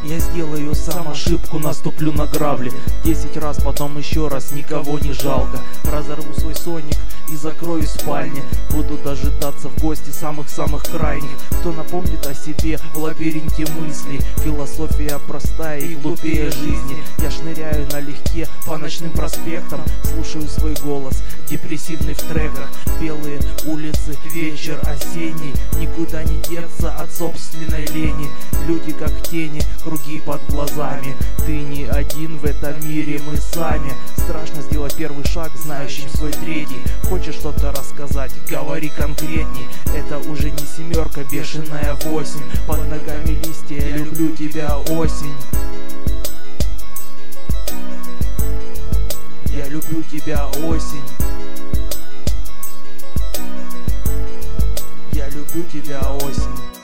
Я сделаю сам ошибку, наступлю на грабли 10 раз, потом еще раз, никого не жалко. Разорву свой соник и закрою в спальне. Буду дожидаться в гости самых-самых крайних, кто напомнит о себе в лабиринте мыслей. Философия простая и глупее жизни. Я шныряю налегке по ночным проспектам, слушаю свой голос, депрессивный в треках. Белые улицы, вечер осенний, никуда не деться от собственной лени. Люди как тени, круги под глазами. Ты не один в этом мире, мы сами. Страшно сделать первый шаг, знающим свой третий. Хочешь что-то рассказать, говори конкретней. Это уже не семерка, бешеная 8. Под ногами листья, я люблю тебя, осень. Я люблю тебя, осень. Я люблю тебя, осень.